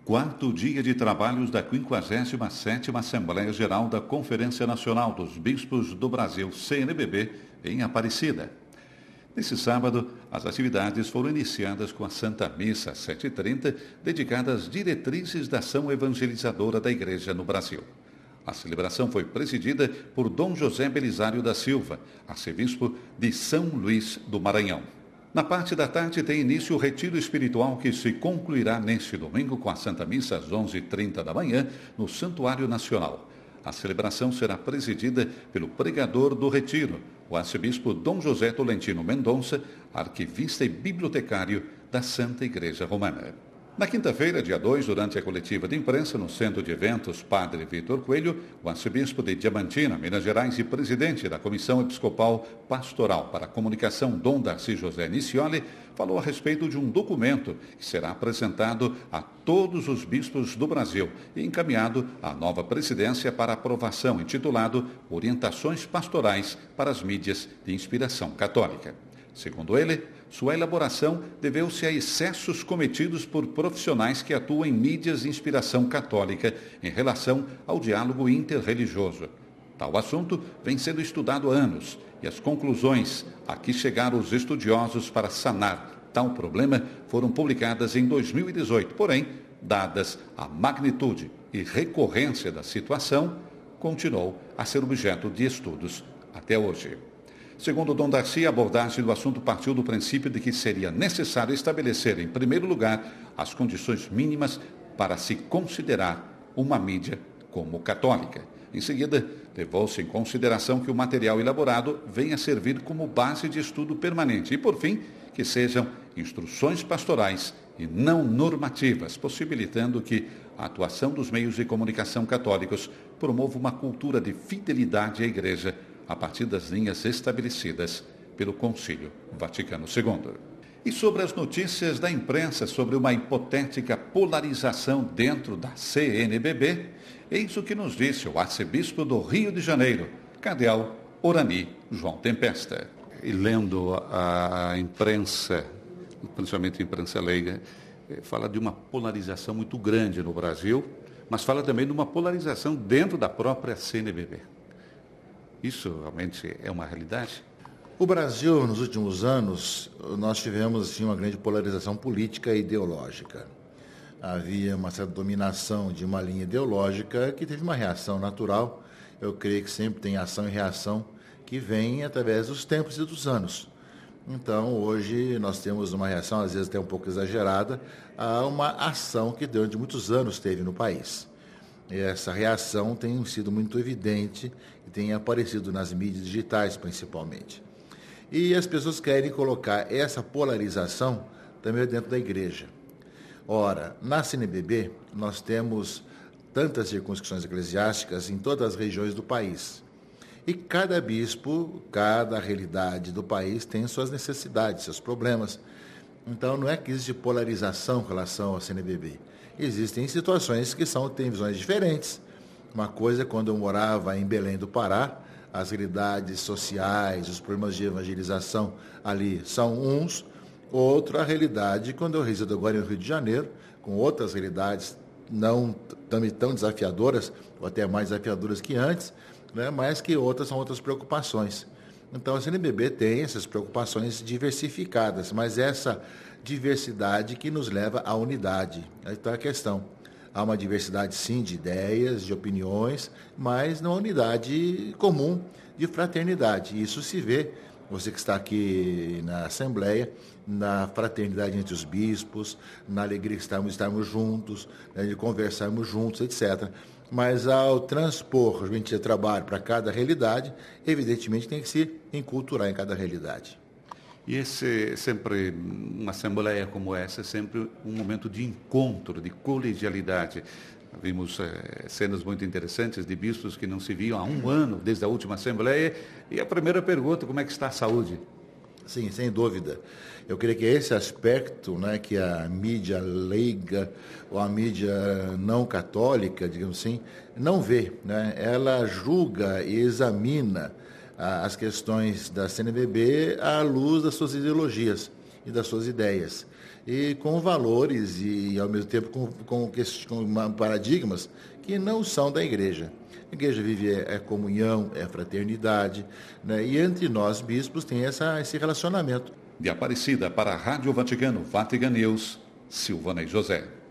quarto dia de trabalhos da 57ª Assembleia Geral da Conferência Nacional dos Bispos do Brasil, CNBB, em Aparecida. Nesse sábado, as atividades foram iniciadas com a Santa Missa às 7h30, dedicada às diretrizes da ação evangelizadora da Igreja no Brasil. A celebração foi presidida por Dom José Belisário da Silva, arcebispo de São Luís do Maranhão. Na parte da tarde tem início o retiro espiritual que se concluirá neste domingo com a Santa Missa às 11h30 da manhã no Santuário Nacional. A celebração será presidida pelo pregador do retiro, o arcebispo Dom José Tolentino Mendonça, arquivista e bibliotecário da Santa Igreja Romana. Na quinta-feira, dia 2, durante a coletiva de imprensa no Centro de Eventos Padre Vitor Coelho, o arcebispo de Diamantina, Minas Gerais e presidente da Comissão Episcopal Pastoral para a Comunicação, Dom Darcy José Nicioli, falou a respeito de um documento que será apresentado a todos os bispos do Brasil e encaminhado à nova presidência para aprovação, intitulado Orientações Pastorais para as Mídias de Inspiração Católica. Segundo ele, sua elaboração deveu-se a excessos cometidos por profissionais que atuam em mídias de inspiração católica em relação ao diálogo interreligioso. Tal assunto vem sendo estudado há anos e as conclusões a que chegaram os estudiosos para sanar tal problema foram publicadas em 2018. Porém, dadas a magnitude e recorrência da situação, continuou a ser objeto de estudos até hoje. Segundo Dom Darcy, a abordagem do assunto partiu do princípio de que seria necessário estabelecer, em primeiro lugar, as condições mínimas para se considerar uma mídia como católica. Em seguida, levou-se em consideração que o material elaborado venha a servir como base de estudo permanente e, por fim, que sejam instruções pastorais e não normativas, possibilitando que a atuação dos meios de comunicação católicos promova uma cultura de fidelidade à Igreja a partir das linhas estabelecidas pelo Concílio Vaticano II. E sobre as notícias da imprensa sobre uma hipotética polarização dentro da CNBB, eis o que nos disse o arcebispo do Rio de Janeiro, cardeal Orani João Tempesta. E lendo a imprensa, principalmente a imprensa leiga, fala de uma polarização muito grande no Brasil, mas fala também de uma polarização dentro da própria CNBB. Isso realmente é uma realidade? O Brasil, nos últimos anos, nós tivemos assim, uma grande polarização política e ideológica. Havia uma certa dominação de uma linha ideológica que teve uma reação natural. Eu creio que sempre tem ação e reação que vem através dos tempos e dos anos. Então, hoje, nós temos uma reação, às vezes até um pouco exagerada, a uma ação que durante muitos anos teve no país. Essa reação tem sido muito evidente e tem aparecido nas mídias digitais, principalmente. E as pessoas querem colocar essa polarização também dentro da igreja. Ora, na CNBB, nós temos tantas circunscrições eclesiásticas em todas as regiões do país. E cada bispo, cada realidade do país tem suas necessidades, seus problemas. Então, não é que existe polarização em relação ao CNBB. Existem situações que têm visões diferentes. Uma coisa é quando eu morava em Belém do Pará, as realidades sociais, os problemas de evangelização ali são uns. Outra realidade, quando eu resido agora no Rio de Janeiro, com outras realidades não tão desafiadoras, ou até mais desafiadoras que antes, né, mas que outras são outras preocupações. Então, a CNBB tem essas preocupações diversificadas, mas essa diversidade que nos leva à unidade. Aí está a questão. Há uma diversidade, sim, de ideias, de opiniões, mas não unidade comum de fraternidade. Isso se vê, você que está aqui na Assembleia, na fraternidade entre os bispos, na alegria de estarmos juntos, né, de conversarmos juntos, etc. Mas ao transpor a gente trabalho para cada realidade, evidentemente tem que se enculturar em cada realidade. E sempre, uma assembleia como essa, é sempre um momento de encontro, de colegialidade. Vimos cenas muito interessantes de bispos que não se viam há um ano, desde a última assembleia. E a primeira pergunta, como é que está a saúde? Sim, sem dúvida. Eu creio que esse aspecto, né, que a mídia leiga ou a mídia não católica, digamos assim, não vê, né? Ela julga e examina as questões da CNBB à luz das suas ideologias e das suas ideias. e com valores e, ao mesmo tempo, com paradigmas que não são da igreja. A igreja vive comunhão, fraternidade, né? E entre nós, bispos, tem esse relacionamento. De Aparecida para a Rádio Vaticano, Vatican News, Silvana e José.